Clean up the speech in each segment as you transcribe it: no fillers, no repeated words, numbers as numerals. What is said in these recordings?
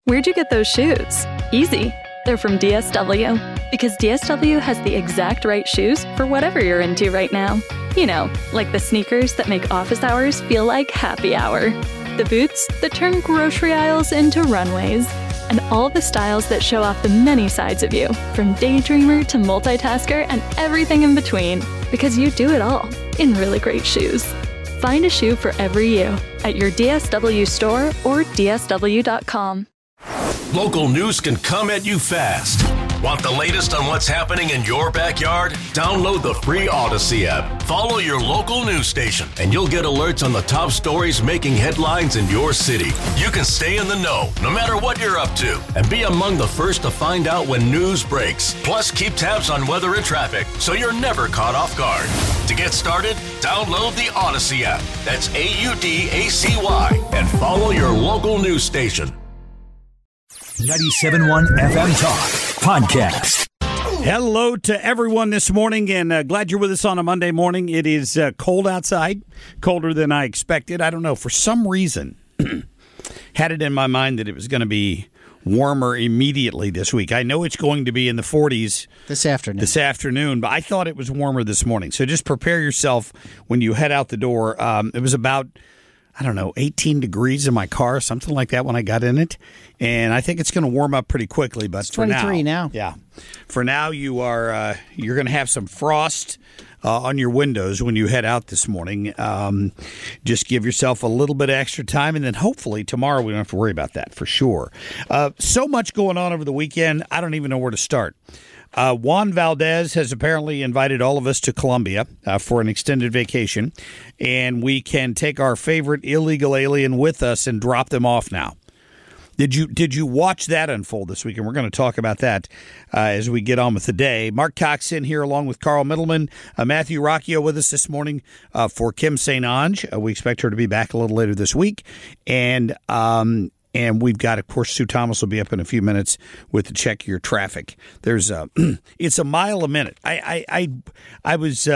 Where'd you get those shoes? Easy. They're from DSW. Because DSW has the exact right shoes for whatever you're into right now. You know, like the sneakers that make office hours feel like happy hour. The boots that turn grocery aisles into runways. And all the styles that show off the many sides of you, from daydreamer to multitasker and everything in between. Because you do it all in really great shoes. Find a shoe for every you at your DSW store or DSW.com. Local news can come at you fast. Want the latest on what's happening in your backyard? Download the free Odyssey app. Follow your local news station, and you'll get alerts on the top stories making headlines in your city. You can stay in the know, no matter what you're up to, and be among the first to find out when news breaks. Plus, keep tabs on weather and traffic, so you're never caught off guard. To get started, download the Odyssey app. That's AUDACY, and follow your local news station. 97.1 FM Talk Podcast. Hello to everyone this morning, and glad you're with us on a Monday morning. It is cold outside, colder than I expected. I don't know, for some reason, had it in my mind that it was going to be warmer immediately this week. I know it's going to be in the 40s this afternoon, but I thought it was warmer this morning. So just prepare yourself when you head out the door. It was about 18 degrees in my car, something like that when I got in it. And I think it's going to warm up pretty quickly. But it's 23 now. Yeah. For now, you're going to have some frost on your windows when you head out this morning. Just give yourself a little bit of extra time, and then hopefully tomorrow we don't have to worry about that for sure. So much going on over the weekend, I don't even know where to start. Juan Valdez has apparently invited all of us to Colombia for an extended vacation, and we can take our favorite illegal alien with us and drop them off now. Did you watch that unfold this week? And we're going to talk about that as we get on with the day. Mark Cox in here along with Carl Middleman. Matthew Rocchio with us this morning for Kim St. Ange. We expect her to be back a little later this week. And we've got, of course, Sue Thomas will be up in a few minutes with the Check Your Traffic. There's it's a mile a minute. I was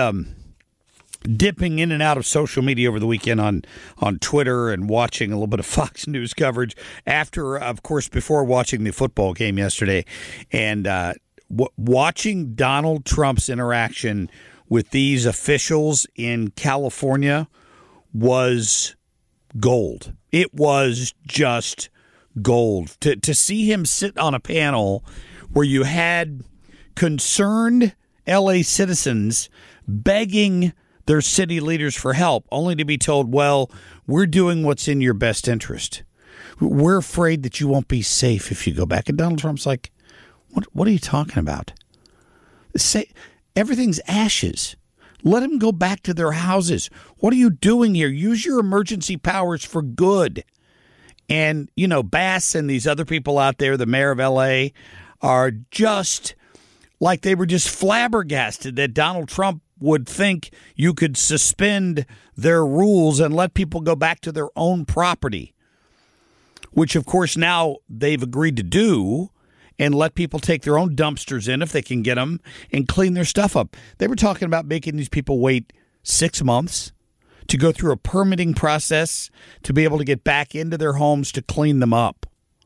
dipping in and out of social media over the weekend on Twitter and watching a little bit of Fox News coverage after, of course, before watching the football game yesterday. And watching Donald Trump's interaction with these officials in California was gold. It was just gold. To see him sit on a panel where you had concerned L.A. citizens begging their city leaders for help, only to be told, well, we're doing what's in your best interest. We're afraid that you won't be safe if you go back. And Donald Trump's like, what are you talking about? Say everything's ashes. Let them go back to their houses. What are you doing here? Use your emergency powers for good. And, Bass and these other people out there, the mayor of L.A., are just like they were just flabbergasted that Donald Trump would think you could suspend their rules and let people go back to their own property, which, of course, now they've agreed to do, and let people take their own dumpsters in if they can get them and clean their stuff up. They were talking about making these people wait 6 months to go through a permitting process to be able to get back into their homes to clean them up.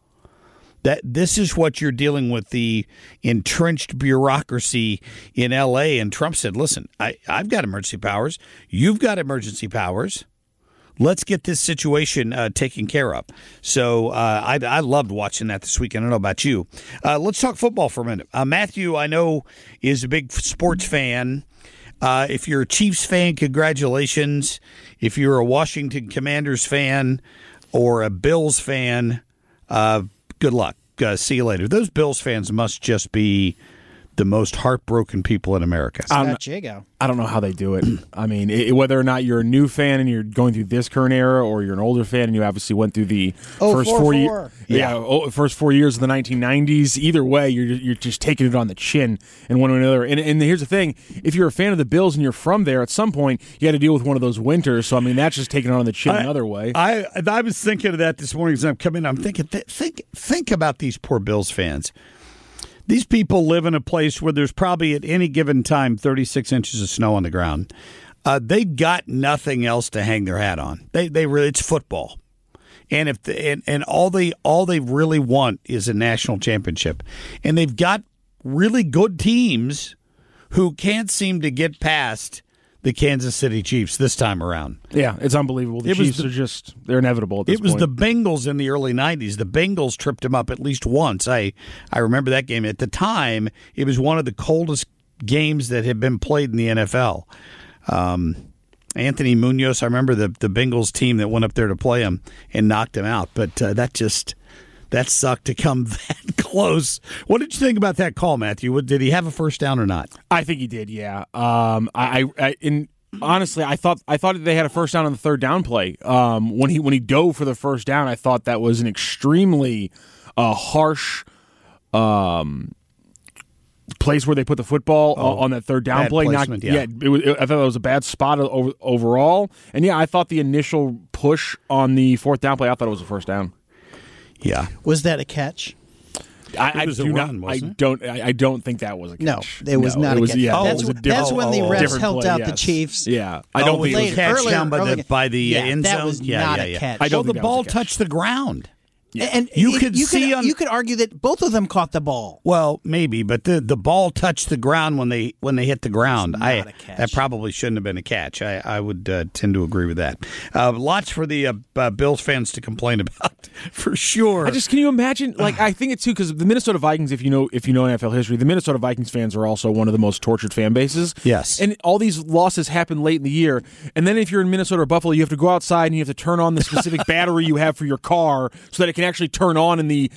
This is what you're dealing with, the entrenched bureaucracy in L.A. And Trump said, listen, I've got emergency powers. You've got emergency powers. Let's get this situation taken care of. So I loved watching that this weekend. I don't know about you. Let's talk football for a minute. Matthew, I know, is a big sports fan. If you're a Chiefs fan, congratulations. If you're a Washington Commanders fan or a Bills fan, good luck. See you later. Those Bills fans must just be the most heartbroken people in America. I don't know how they do it. I mean, whether or not you're a new fan and you're going through this current era, or you're an older fan and you obviously went through the first 4 years, first 4 years of the 1990s. Either way, you're just taking it on the chin in one way or another. And here's the thing: if you're a fan of the Bills and you're from there, at some point you got to deal with one of those winters. So I mean, that's just taking it on the chin another way. I was thinking of that this morning as I'm coming. I'm thinking, think about these poor Bills fans. These people live in a place where there's probably at any given time 36 inches of snow on the ground. They've got nothing else to hang their hat on. They really, it's football. And and all they really want is a national championship. And they've got really good teams who can't seem to get past the Kansas City Chiefs this time around. Yeah, it's unbelievable. The Chiefs are they're inevitable at this point. It was the Bengals in the early 90s. The Bengals tripped them up at least once. I remember that game. At the time, it was one of the coldest games that had been played in the NFL. Anthony Munoz, I remember the Bengals team that went up there to play him and knocked him out. But that sucked to come that close. What did you think about that call, Matthew? Did he have a first down or not? I think he did. Yeah. Honestly, I thought they had a first down on the third down play. When he dove for the first down, I thought that was an extremely harsh place where they put the football on that third down play. I thought that was a bad spot overall. And yeah, I thought the initial push on the fourth down play, I thought it was a first down. Yeah. Was that a catch? I don't think that was a catch. No, it was not a catch. Yeah, that's when the refs helped out the Chiefs. Yeah, I don't think it was a catch down by the end zone. That was not a catch. The ball touched the ground. Yeah. And you could argue that both of them caught the ball. Well, maybe, but the ball touched the ground when they hit the ground. That probably shouldn't have been a catch. I would tend to agree with that. Lots for the Bills fans to complain about, for sure. Can you imagine? I think it's too because the Minnesota Vikings. If you know NFL history, the Minnesota Vikings fans are also one of the most tortured fan bases. Yes, and all these losses happen late in the year, and then if you're in Minnesota or Buffalo, you have to go outside and you have to turn on the specific battery you have for your car so that it can actually turn on in the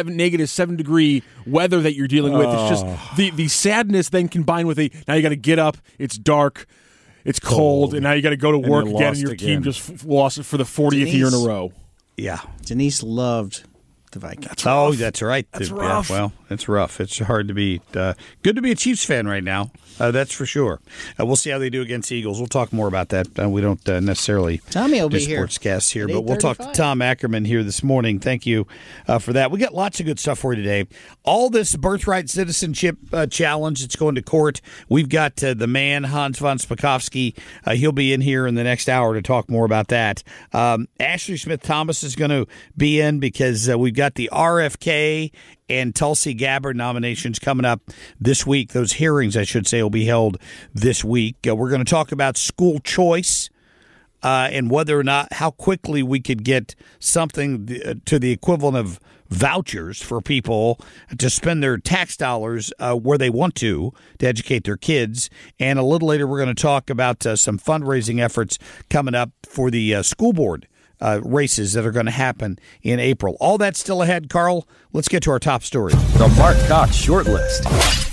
-7 degree weather that you're dealing with. It's just the sadness then combined with now you got to get up, it's dark, it's cold, and now you got to go to work again, and your team just lost it for the 40th year in a row. Yeah. Denise loved the Vikings. That's right. That's rough. Yeah, well, it's rough. It's hard to be good to be a Chiefs fan right now. That's for sure. We'll see how they do against the Eagles. We'll talk more about that. We don't necessarily Tommy will do be here sportscasts here, but we'll talk to Tom Ackerman here this morning. Thank you for that. We got lots of good stuff for you today. All this birthright citizenship challenge, it's going to court. We've got the man, Hans von Spakovsky. He'll be in here in the next hour to talk more about that. Ashley Smith-Thomas is going to be in because we've got the RFK and Tulsi Gabbard nominations coming up this week. Those hearings, I should say, will be held this week. We're going to talk about school choice and whether or not how quickly we could get something to the equivalent of vouchers for people to spend their tax dollars where they want to educate their kids. And a little later, we're going to talk about some fundraising efforts coming up for the school board races that are going to happen in April. All that's still ahead, Carl. Let's get to our top story. The Mark Cox Short List.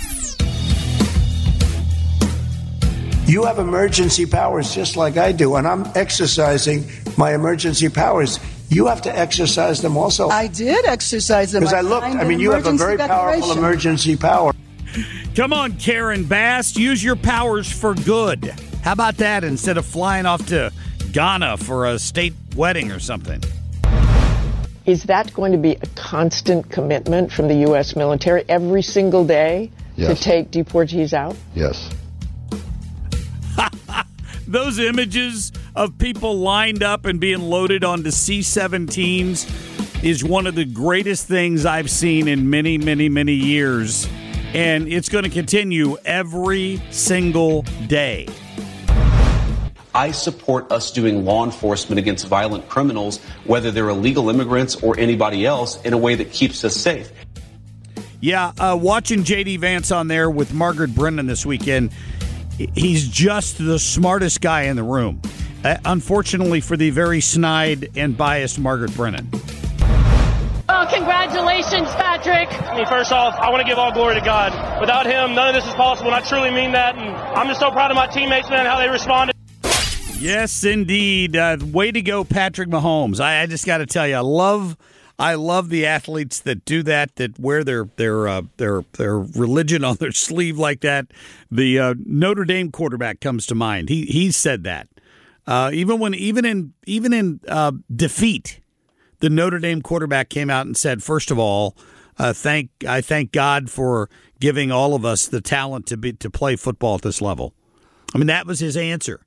You have emergency powers just like I do, and I'm exercising my emergency powers. You have to exercise them also. I did exercise them. Because I looked. I mean, you have a very powerful emergency power. Come on, Karen Bass. Use your powers for good. How about that instead of flying off to Ghana for a state wedding or something? Is that going to be a constant commitment from the U.S. military every single day to take deportees out? Yes. Those images of people lined up and being loaded onto C-17s is one of the greatest things I've seen in many, many, many years. And it's going to continue every single day. I support us doing law enforcement against violent criminals, whether they're illegal immigrants or anybody else, in a way that keeps us safe. Yeah, watching J.D. Vance on there with Margaret Brennan this weekend, he's just the smartest guy in the room. Unfortunately for the very snide and biased Margaret Brennan. Oh, congratulations, Patrick. I mean, first off, I want to give all glory to God. Without him, none of this is possible, and I truly mean that. And I'm just so proud of my teammates, man, how they responded. Yes, indeed. Way to go, Patrick Mahomes. I just got to tell you, I love the athletes that do that wear their religion on their sleeve like that. The Notre Dame quarterback comes to mind. He said that. Even in defeat, the Notre Dame quarterback came out and said, first of all, I thank God for giving all of us the talent to play football at this level. I mean, that was his answer.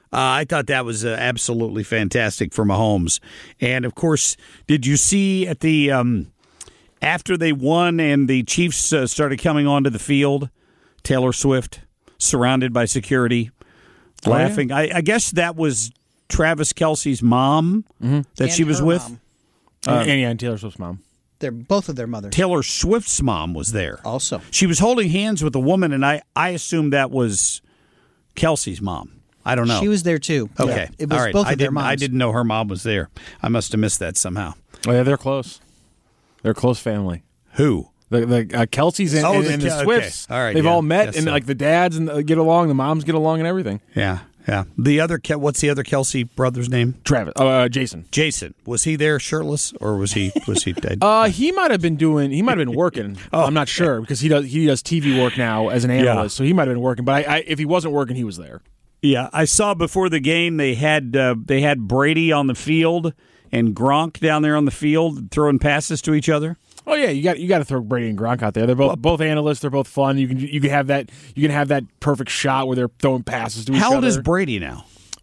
I thought that was absolutely fantastic for Mahomes. And, of course, did you see at the after they won and the Chiefs started coming onto the field, Taylor Swift surrounded by security, laughing? Yeah. I guess that was Travis Kelce's mom that she was with. And Taylor Swift's mom. They're both of their mothers. Taylor Swift's mom was there. Also. She was holding hands with a woman, and I assumed that was Kelce's mom. I don't know. She was there, too. Okay. Yeah. It was all right. both of their moms. I didn't know her mom was there. I must have missed that somehow. Oh, yeah, they're close. They're a close family. Who? The Kelce's and the Swifts. Okay. All right. They've all met, and like the dads and get along, the moms get along, and everything. Yeah. Yeah. What's the other Kelce brother's name? Travis. Jason. Jason. Was he there shirtless or was he dead? He might have been working. I'm not sure because he does TV work now as an analyst, so he might have been working. But if he wasn't working, he was there. Yeah, I saw before the game they had Brady on the field and Gronk down there on the field throwing passes to each other. Oh yeah, you got to throw Brady and Gronk out there. They're both analysts. They're both fun. You can have that perfect shot where they're throwing passes to each other. How old is Brady now?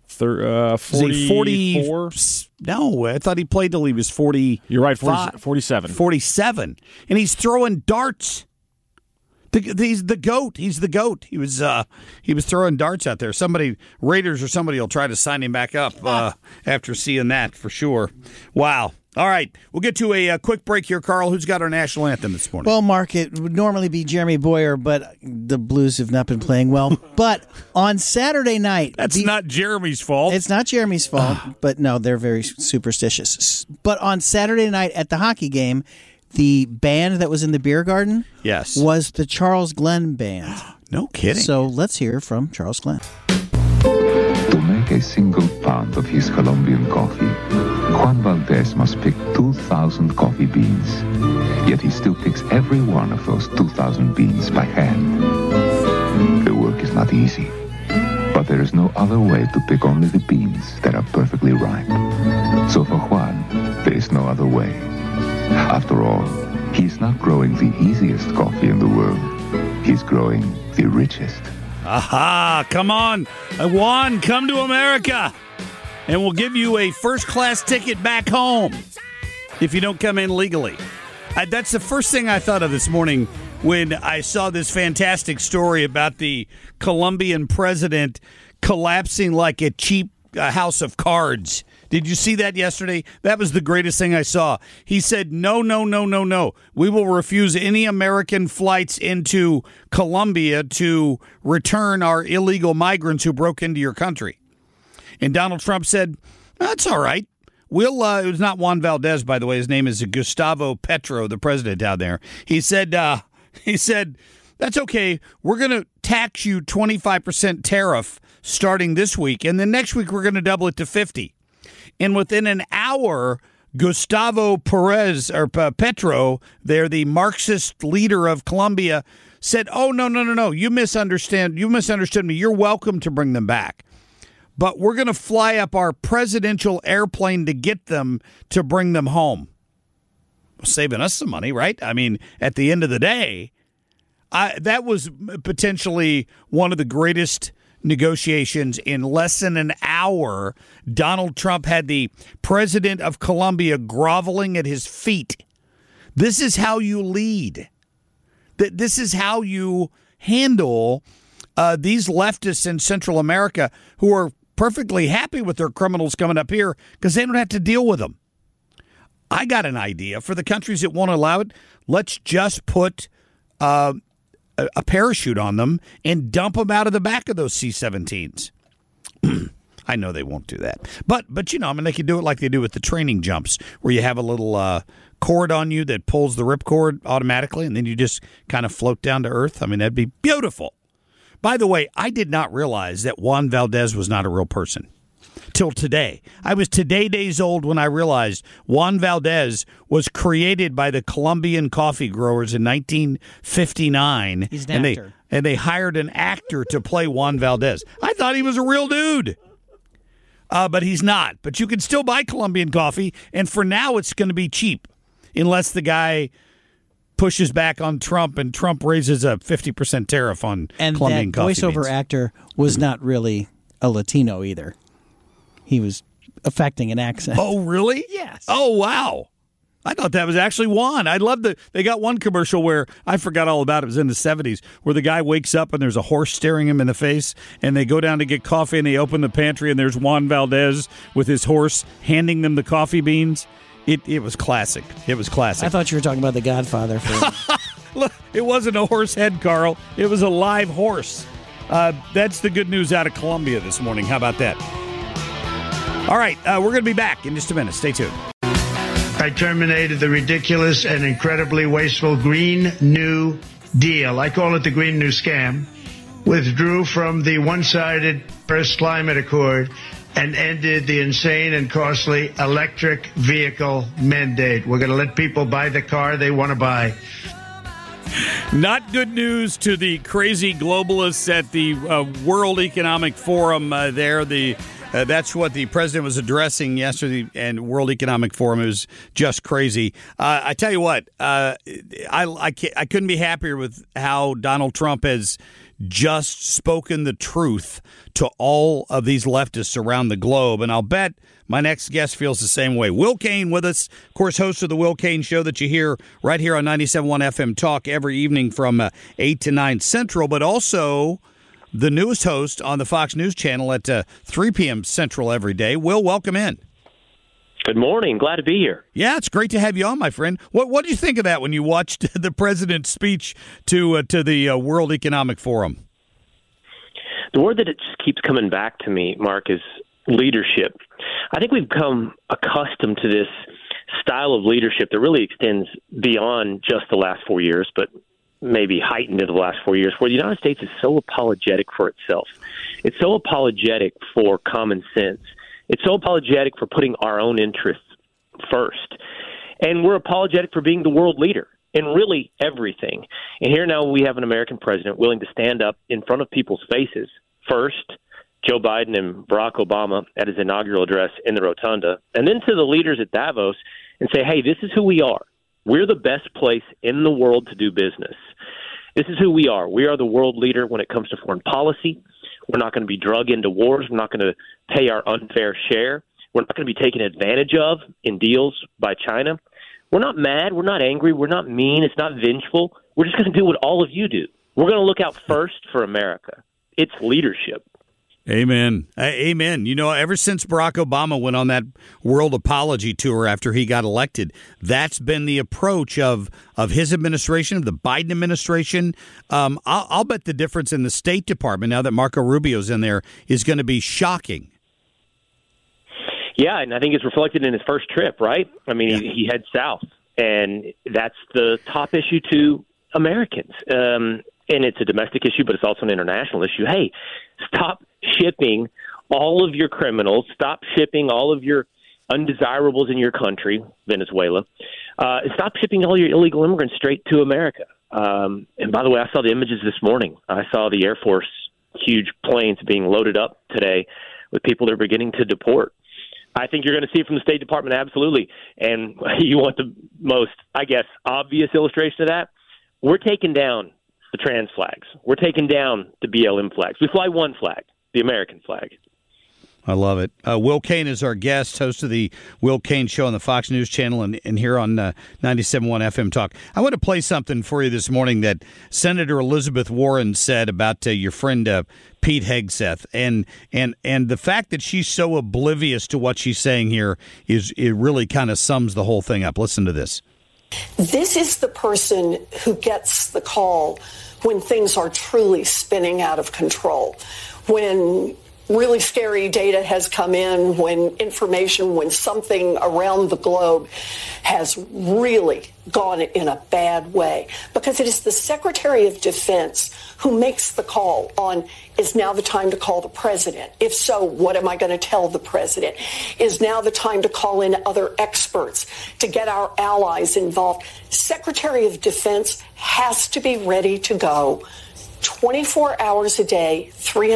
44? No, I thought he played till he was 40. You're right, 47. 47, and he's throwing darts. He's the GOAT. He's the GOAT. He was throwing darts out there. Raiders or somebody will try to sign him back up after seeing that for sure. Wow. All right, we'll get to a quick break here, Carl. Who's got our national anthem this morning? Well, Mark, it would normally be Jeremy Boyer, but the Blues have not been playing well. But on Saturday night... That's not Jeremy's fault. It's not Jeremy's fault, but no, they're very superstitious. But on Saturday night at the hockey game, the band that was in the beer garden was the Charles Glenn Band. No kidding. So let's hear from Charles Glenn. To make a single pound of his Colombian coffee, Juan Valdez must pick 2,000 coffee beans. Yet he still picks every one of those 2,000 beans by hand. The work is not easy, but there is no other way to pick only the beans that are perfectly ripe. So for Juan, there is no other way. After all, he's not growing the easiest coffee in the world. He's growing the richest. Aha! Come on, Juan, come to America, and we'll give you a first-class ticket back home if you don't come in legally. That's the first thing I thought of this morning when I saw this fantastic story about the Colombian president collapsing like a cheap house of cards. Did you see that yesterday? That was the greatest thing I saw. He said, no. We will refuse any American flights into Colombia to return our illegal migrants who broke into your country. And Donald Trump said, that's all right. It was not Juan Valdez, by the way. His name is Gustavo Petro, the president down there. He said, that's okay. We're going to tax you 25% tariff starting this week. And then next week, we're going to double it to 50. And within an hour, Gustavo Petro, they're the Marxist leader of Colombia, said, oh, no. You misunderstood me. You're welcome to bring them back. But we're going to fly up our presidential airplane to get them to bring them home. Saving us some money, right? I mean, at the end of the day, that was potentially one of the greatest negotiations. In less than an hour, Donald Trump had the president of Colombia groveling at his feet. This is how you lead. This is how you handle these leftists in Central America who are perfectly happy with their criminals coming up here because they don't have to deal with them. I got an idea for the countries that won't allow it. Let's just put a parachute on them and dump them out of the back of those C-17s. I know they won't do that. But they can do it like they do with the training jumps, where you have a little cord on you that pulls the ripcord automatically, and then you just kind of float down to earth. I mean, that'd be beautiful. By the way, I did not realize that Juan Valdez was not a real person till today. I was days old when I realized Juan Valdez was created by the Colombian coffee growers in 1959. He's an actor. And they hired an actor to play Juan Valdez. I thought he was a real dude. But he's not. But you can still buy Colombian coffee, and for now it's going to be cheap, unless the guy pushes back on Trump and Trump raises a 50% tariff on Colombian coffee beans. And that voiceover actor was not really a Latino either. He was affecting an accent. Oh, really? Yes. Oh, wow. I thought that was actually Juan. I love they got one commercial where I forgot all about it. It was in the 70s where the guy wakes up and there's a horse staring him in the face, and they go down to get coffee and they open the pantry and there's Juan Valdez with his horse handing them the coffee beans. It was classic. It was classic. I thought you were talking about The Godfather. Look, it wasn't a horse head, Carl. It was a live horse. That's the good news out of Columbia this morning. How about that? All right, we're going to be back in just a minute. Stay tuned. I terminated the ridiculous and incredibly wasteful Green New Deal. I call it the Green New Scam. Withdrew from the one-sided Paris Climate Accord and ended the insane and costly electric vehicle mandate. We're going to let people buy the car they want to buy. Not good news to the crazy globalists at the World Economic Forum there. That's what the president was addressing yesterday, and World Economic Forum. It was just crazy. I tell you what, I couldn't be happier with how Donald Trump has just spoken the truth to all of these leftists around the globe, and I'll bet my next guest feels the same way. Will Cain with us, of course, host of the Will Cain Show that you hear right here on 97.1 FM Talk every evening from 8 to 9 Central, but also the newest host on the Fox News Channel at 3 p.m. Central every day. Will, welcome in. Good morning. Glad to be here. Yeah, it's great to have you on, my friend. What did you think of that when you watched the president's speech to the World Economic Forum? The word that it just keeps coming back to me, Mark, is leadership. I think we've become accustomed to this style of leadership that really extends beyond just the last 4 years, but maybe heightened in the last 4 years, where the United States is so apologetic for itself. It's so apologetic for common sense. It's so apologetic for putting our own interests first. And we're apologetic for being the world leader in really everything. And here now we have an American president willing to stand up in front of people's faces. First, Joe Biden and Barack Obama at his inaugural address in the Rotunda, and then to the leaders at Davos and say, hey, this is who we are. We're the best place in the world to do business. This is who we are. We are the world leader when it comes to foreign policy. We're not going to be drug into wars. We're not going to pay our unfair share. We're not going to be taken advantage of in deals by China. We're not mad. We're not angry. We're not mean. It's not vengeful. We're just going to do what all of you do. We're going to look out first for America. It's leadership. Amen. Amen. You know, ever since Barack Obama went on that world apology tour after he got elected, that's been the approach of his administration, of the Biden administration. I'll bet the difference in the State Department, now that Marco Rubio's in there, is going to be shocking. Yeah, and I think it's reflected in his first trip, right? I mean, he heads south, and that's the top issue to Americans. And it's a domestic issue, but it's also an international issue. Hey, stop shipping all of your criminals. Stop shipping all of your undesirables in your country, Venezuela. Stop shipping all your illegal immigrants straight to America. And by the way, I saw the images this morning. I saw the Air Force huge planes being loaded up today with people they're beginning to deport. I think you're going to see it from the State Department, absolutely. And you want the most, I guess, obvious illustration of that? We're taking down the trans flags. We're taking down the BLM flags. We fly one flag, the American flag. I love it. Will Cain is our guest, host of the Will Cain Show on the Fox News Channel and here on 97.1 FM Talk. I want to play something for you this morning that Senator Elizabeth Warren said about your friend Pete Hegseth. And the fact that she's so oblivious to what she's saying here it really kind of sums the whole thing up. Listen to this. This is the person who gets the call when things are truly spinning out of control, when really scary data has come in, when something around the globe has really gone in a bad way. Because it is the Secretary of Defense who makes the call on, is now the time to call the president? If so, what am I going to tell the president? Is now the time to call in other experts to get our allies involved? Secretary of Defense has to be ready to go 24 hours a day,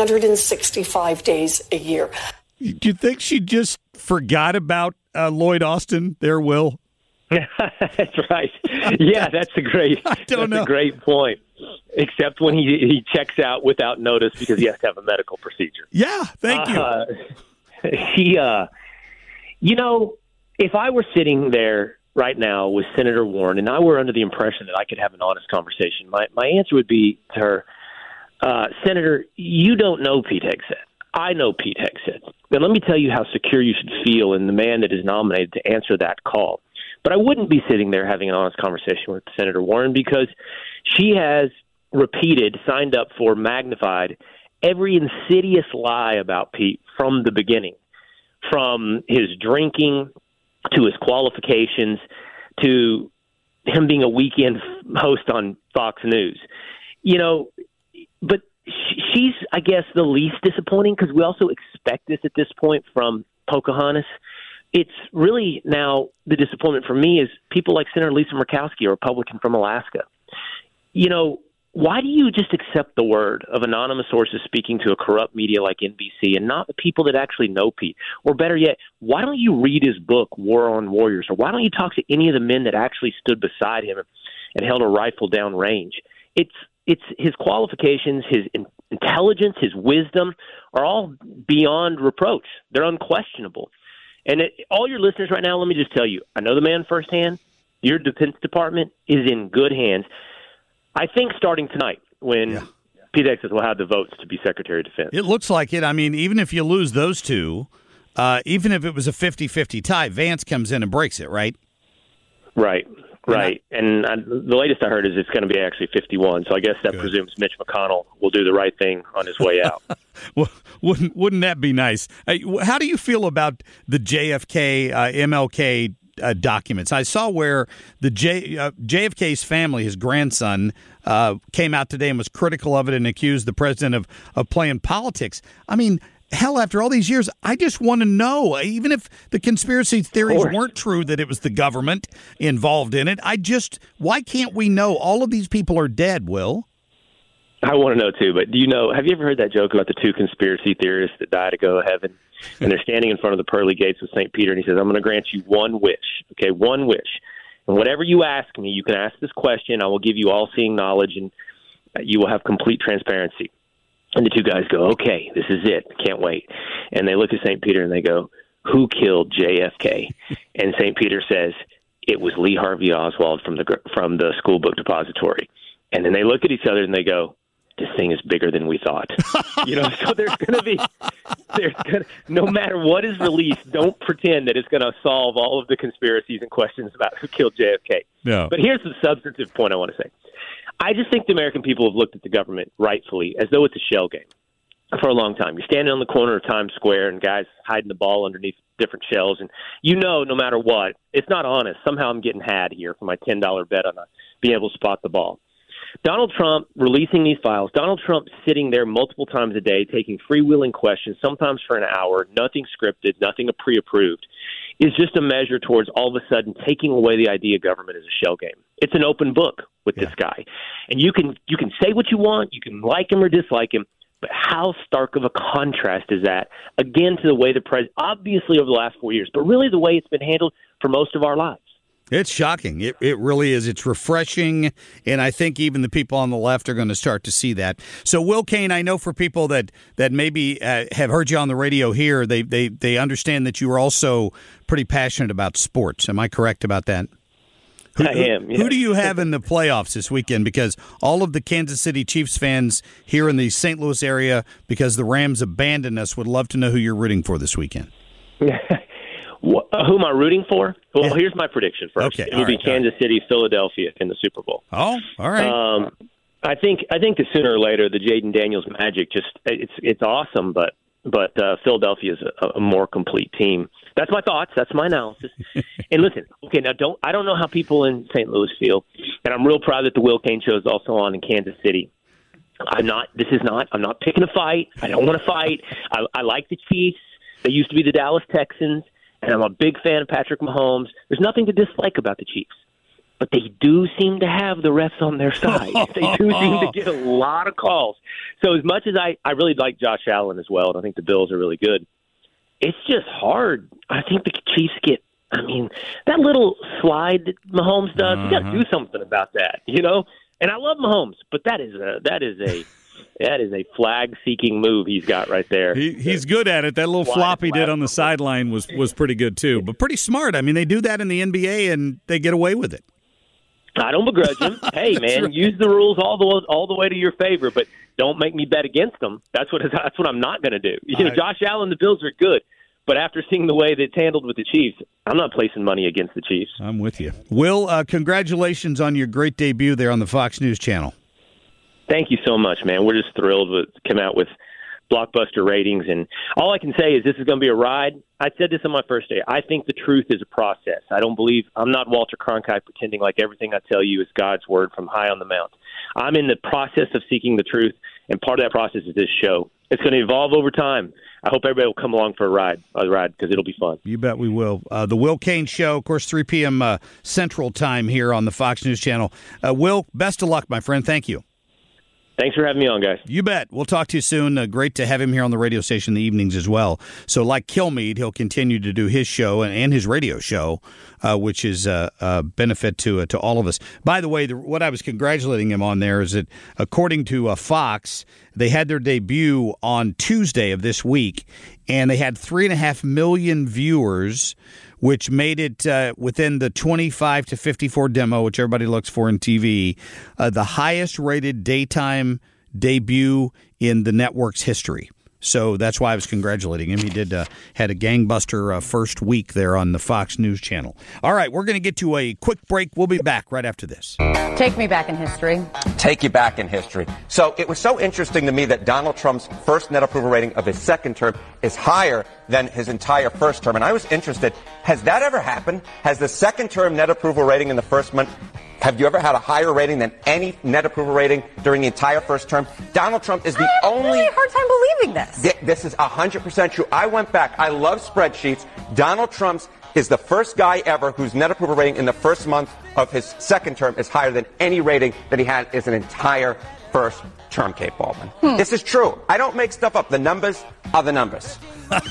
365 days a year. Do you think she just forgot about Lloyd Austin there, Will? That's right. Yeah, that's a great point. except when he checks out without notice because he has to have a medical procedure. Yeah, thank you. If I were sitting there right now with Senator Warren and I were under the impression that I could have an honest conversation, my answer would be to her, Senator, you don't know Pete Hegseth. I know Pete Hegseth. And let me tell you how secure you should feel in the man that is nominated to answer that call. But I wouldn't be sitting there having an honest conversation with Senator Warren because she has signed up for, magnified every insidious lie about Pete from the beginning, from his drinking to his qualifications to him being a weekend host on Fox News. But she's, I guess, the least disappointing because we also expect this at this point from Pocahontas. It's really now the disappointment for me is people like Senator Lisa Murkowski, a Republican from Alaska. Why do you just accept the word of anonymous sources speaking to a corrupt media like NBC and not the people that actually know Pete? Or better yet, why don't you read his book, War on Warriors? Or why don't you talk to any of the men that actually stood beside him and held a rifle down range? It's his qualifications, his intelligence, his wisdom are all beyond reproach. They're unquestionable. And all your listeners right now, let me just tell you, I know the man firsthand. Your Defense Department is in good hands. I think starting tonight when Pete Hegseth will have the votes to be Secretary of Defense. It looks like it. I mean, even if you lose those two, even if it was a 50-50 tie, Vance comes in and breaks it, right? Right. And the latest I heard is it's going to be actually 51, so I guess that presumes Mitch McConnell will do the right thing on his way out. Well, wouldn't that be nice? How do you feel about the JFK, MLK documents? I saw where the JFK's family, his grandson, came out today and was critical of it and accused the president of playing politics. I mean, hell, after all these years, I just want to know, even if the conspiracy theories weren't true that it was the government involved in it, why can't we know all of these people are dead, Will? I want to know, too, but have you ever heard that joke about the two conspiracy theorists that die to go to heaven? And they're standing in front of the pearly gates of St. Peter, and he says, I'm going to grant you one wish, okay, one wish. And whatever you ask me, you can ask this question. I will give you all-seeing knowledge, and you will have complete transparency. And the two guys go, okay, this is it. Can't wait. And they look at St. Peter, and they go, who killed JFK? And St. Peter says, it was Lee Harvey Oswald from the school book depository. And then they look at each other, and they go, this thing is bigger than we thought. So there's going to be, no matter what is released, don't pretend that it's going to solve all of the conspiracies and questions about who killed JFK. No. But here's the substantive point I want to say. I just think the American people have looked at the government rightfully as though it's a shell game for a long time. You're standing on the corner of Times Square and guys hiding the ball underneath different shells. And no matter what, it's not honest. Somehow I'm getting had here for my $10 bet on being able to spot the ball. Donald Trump releasing these files, Donald Trump sitting there multiple times a day, taking freewheeling questions, sometimes for an hour, nothing scripted, nothing pre-approved, is just a measure towards all of a sudden taking away the idea government is a shell game. It's an open book with this guy. And you can say what you want, you can like him or dislike him, but how stark of a contrast is that, again, to the way the president, obviously over the last 4 years, but really the way it's been handled for most of our lives. It's shocking. It really is. It's refreshing, and I think even the people on the left are going to start to see that. So, Will Cain, I know for people that maybe have heard you on the radio here, they understand that you are also pretty passionate about sports. Am I correct about that? I am. Yes. Who do you have in the playoffs this weekend? Because all of the Kansas City Chiefs fans here in the St. Louis area, because the Rams abandoned us, would love to know who you're rooting for this weekend. Who am I rooting for? Well, here's my prediction first. Okay. It'll be Kansas City, Philadelphia in the Super Bowl. Oh, all right. I think that sooner or later the Jaden Daniels magic it's awesome, but Philadelphia is a more complete team. That's my thoughts. That's my analysis. And listen, okay, now I don't know how people in St. Louis feel, and I'm real proud that the Will Cain Show is also on in Kansas City. I'm not picking a fight. I don't want to fight. I like the Chiefs. They used to be the Dallas Texans. And I'm a big fan of Patrick Mahomes. There's nothing to dislike about the Chiefs. But they do seem to have the refs on their side. They do seem to get a lot of calls. So as much as I really like Josh Allen as well, and I think the Bills are really good, it's just hard. I think the Chiefs that little slide that Mahomes does, you got to do something about that, And I love Mahomes, but that is a flag-seeking move he's got right there. He's good at it. That little flop he did on the sideline was pretty good too, but pretty smart. I mean, they do that in the NBA and they get away with it. I don't begrudge him. Hey, man, right. Use the rules all the way to your favor, but don't make me bet against them. That's what I'm not going to do. Josh Allen, the Bills are good, but after seeing the way that it's handled with the Chiefs, I'm not placing money against the Chiefs. I'm with you. Will, congratulations on your great debut there on the Fox News Channel. Thank you so much, man. We're just thrilled to come out with blockbuster ratings, and all I can say is this is going to be a ride. I said this on my first day. I think the truth is a process. I'm not Walter Cronkite pretending like everything I tell you is God's word from high on the mount. I'm in the process of seeking the truth, and part of that process is this show. It's going to evolve over time. I hope everybody will come along for a ride because it'll be fun. You bet we will. The Will Cain Show, of course, 3 p.m. Central Time here on the Fox News Channel. Will, best of luck, my friend. Thank you. Thanks for having me on, guys. You bet. We'll talk to you soon. Great to have him here on the radio station in the evenings as well. So like Kilmeade, he'll continue to do his show and his radio show, which is a benefit to all of us. By the way, what I was congratulating him on there is that according to Fox, they had their debut on Tuesday of this week, and they had 3.5 million viewers, which made it within the 25 to 54 demo, which everybody looks for in TV, the highest-rated daytime debut in the network's history. So that's why I was congratulating him. He had a gangbuster first week there on the Fox News Channel. All right, we're going to get to a quick break. We'll be back right after this. Take me back in history. Take you back in history. So it was so interesting to me that Donald Trump's first net approval rating of his second term is higher than his entire first term. And I was interested, has that ever happened? Has the second term net approval rating in the first month, have you ever had a higher rating than any net approval rating during the entire first term? Donald Trump is the only... I have a hard time believing this. This is 100% true. I went back. I love spreadsheets. Donald Trump's is the first guy ever whose net approval rating in the first month of his second term is higher than any rating that he had as an entire first term, Kate Baldwin. This is true. I don't make stuff up. The numbers are the numbers.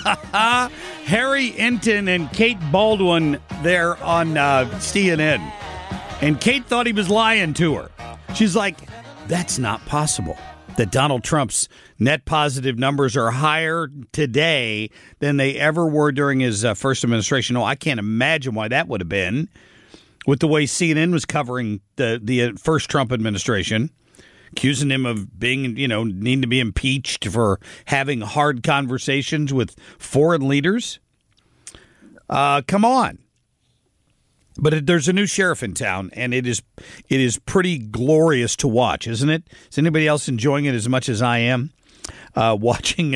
Harry Enton and Kate Baldwin there on CNN. And Kate thought he was lying to her. She's like, that's not possible. That Donald Trump's net positive numbers are higher today than they ever were during his first administration. No, I can't imagine why that would have been with the way CNN was covering the first Trump administration, accusing him of being, needing to be impeached for having hard conversations with foreign leaders. Come on. But there's a new sheriff in town, and it is pretty glorious to watch, isn't it? Is anybody else enjoying it as much as I am? Watching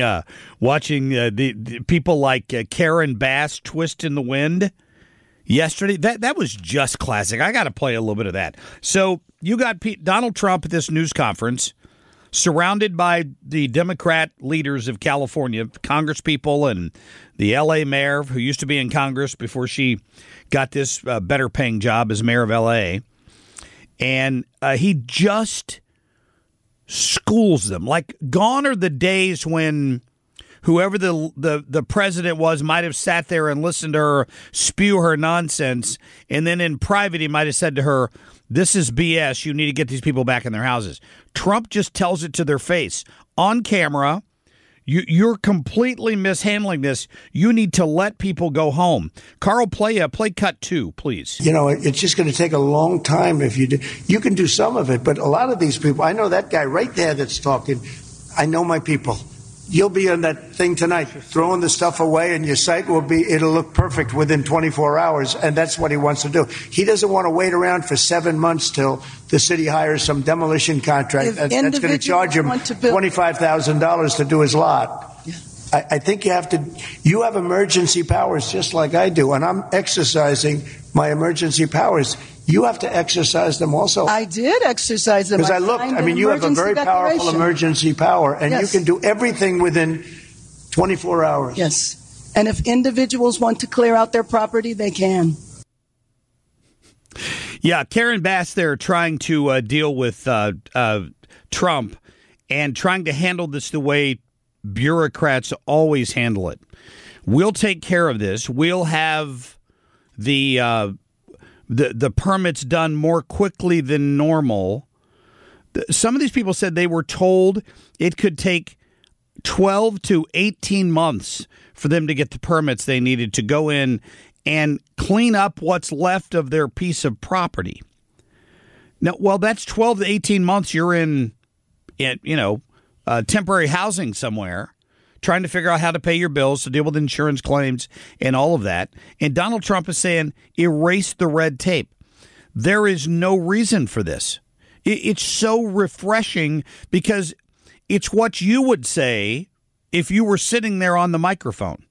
the people like Karen Bass twist in the wind yesterday. That was just classic. I got to play a little bit of that. So you got Donald Trump at this news conference, surrounded by the Democrat leaders of California, congresspeople, and the L.A. mayor, who used to be in Congress before she got this better-paying job as mayor of L.A., and he just schools them. Like, gone are the days when whoever the president was might have sat there and listened to her spew her nonsense, and then in private he might have said to her, this is BS, you need to get these people back in their houses. Trump just tells it to their face. On camera, you're completely mishandling this. You need to let people go home. Carl, play cut 2, please. It's just going to take a long time if you do. You can do some of it, but a lot of these people, I know that guy right there that's talking. I know my people. You'll be on that thing tonight, throwing the stuff away, and your site it'll look perfect within 24 hours, and that's what he wants to do. He doesn't want to wait around for 7 months till the city hires some demolition contract that's going to charge him $25,000 to do his lot. Yeah. I think you have emergency powers just like I do, and I'm exercising my emergency powers. You have to exercise them also. I did exercise them. Because I looked. You have a very powerful emergency power, and you can do everything within 24 hours. Yes. And if individuals want to clear out their property, they can. Yeah, Karen Bass there trying to deal with Trump and trying to handle this the way bureaucrats always handle it. We'll take care of this. We'll have the permits done more quickly than normal Some of these people said they were told it could take 12 to 18 months for them to get the permits they needed to go in and clean up what's left of their piece of property. Now, well, that's 12 to 18 months you're in temporary housing somewhere, trying to figure out how to pay your bills, to deal with insurance claims and all of that. And Donald Trump is saying, erase the red tape. There is no reason for this. It's so refreshing because it's what you would say if you were sitting there on the microphone.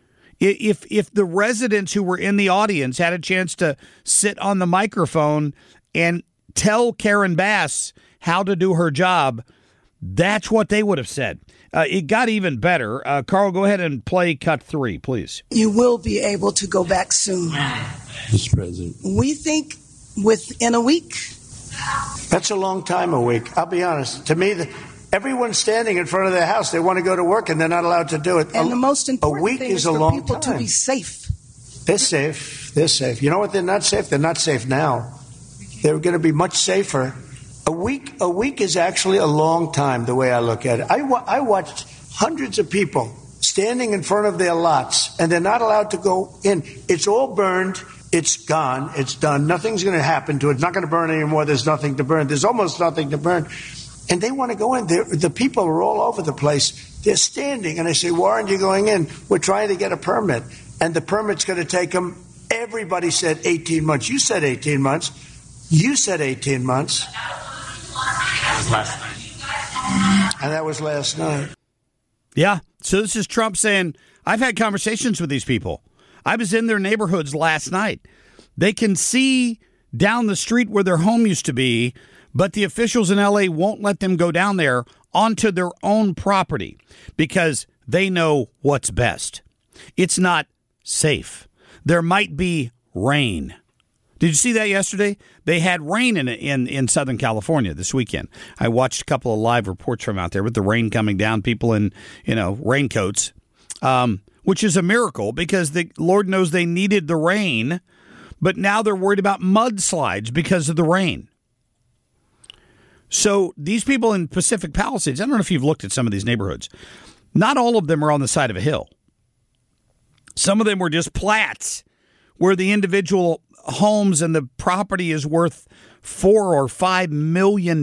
If the residents who were in the audience had a chance to sit on the microphone and tell Karen Bass how to do her job, that's what they would have said. It got even better. Carl, go ahead and play cut 3, please. You will be able to go back soon. Mr. President. We think within a week. That's a long time, a week. I'll be honest. To me, everyone's standing in front of their house. They want to go to work, and they're not allowed to do it. And the most important thing is for people time. to be safe. They're safe. They're safe. You know what? They're not safe. They're not safe now. They're going to be much safer. A week is actually a long time, the way I look at it. I watched hundreds of people standing in front of their lots, and they're not allowed to go in. It's all burned. It's gone. It's done. Nothing's going to happen to it. It's not going to burn anymore. There's nothing to burn. There's almost nothing to burn. And they want to go in. The people are all over the place. They're standing, and I say, why aren't you going in? We're trying to get a permit, and the permit's going to take them. Everybody said 18 months. You said 18 months. You said 18 months. Last night. And that was last night. Yeah. So this is Trump saying, I've had conversations with these people. I was in their neighborhoods last night. They can see down the street where their home used to be, but the officials in L.A. won't let them go down there onto their own property because they know what's best. It's not safe. There might be rain. Did you see that yesterday? They had rain in Southern California this weekend. I watched a couple of live reports from out there with the rain coming down, people in, raincoats, which is a miracle because the Lord knows they needed the rain, but now they're worried about mudslides because of the rain. So these people in Pacific Palisades, I don't know if you've looked at some of these neighborhoods. Not all of them are on the side of a hill. Some of them were just plats where the individual homes and the property is worth $4 or $5 million.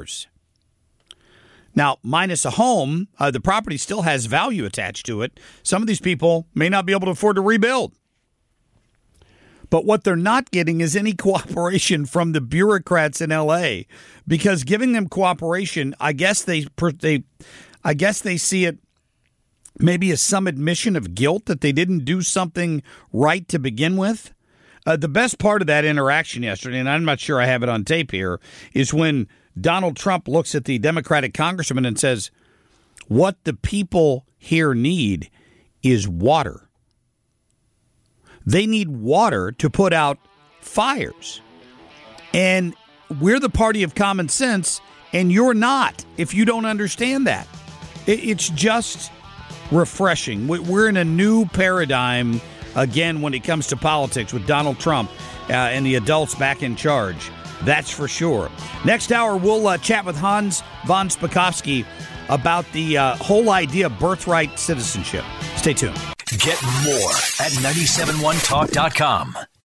Now, minus a home, the property still has value attached to it. Some of these people may not be able to afford to rebuild. But what they're not getting is any cooperation from the bureaucrats in L.A. because giving them cooperation, I guess they see it maybe as some admission of guilt that they didn't do something right to begin with. The best part of that interaction yesterday, and I'm not sure I have it on tape here, is when Donald Trump looks at the Democratic congressman and says, what the people here need is water. They need water to put out fires. And we're the party of common sense, and you're not if you don't understand that. It's just refreshing. We're in a new paradigm again when it comes to politics with Donald Trump and the adults back in charge. That's for sure. Next hour, we'll chat with Hans von Spakovsky about the whole idea of birthright citizenship. Stay tuned. Get more at 971talk.com.